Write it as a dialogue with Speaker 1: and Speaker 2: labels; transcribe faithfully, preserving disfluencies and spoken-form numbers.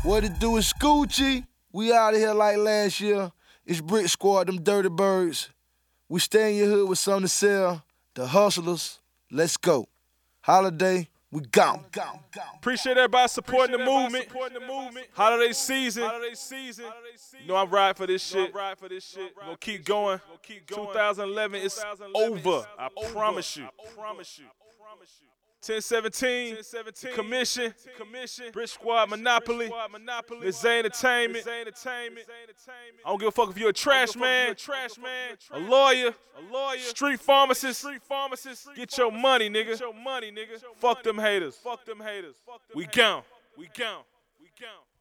Speaker 1: What it do is Scoochie. We out of here like last year. It's Brick Squad, them dirty birds. We stay in your hood with something to sell. The hustlers, let's go. Holiday, we gone.
Speaker 2: Appreciate everybody supporting the movement. Holiday season. You know I'm riding for this shit. We're gonna keep going. twenty eleven is over. I promise you. ten seventeen, Commission, Brick Squad, Monopoly, Miz Entertainment. I don't give a fuck if you're a trash man, a lawyer, street pharmacist. Get your money, nigga. Fuck them haters. We gone. We gone. We gone.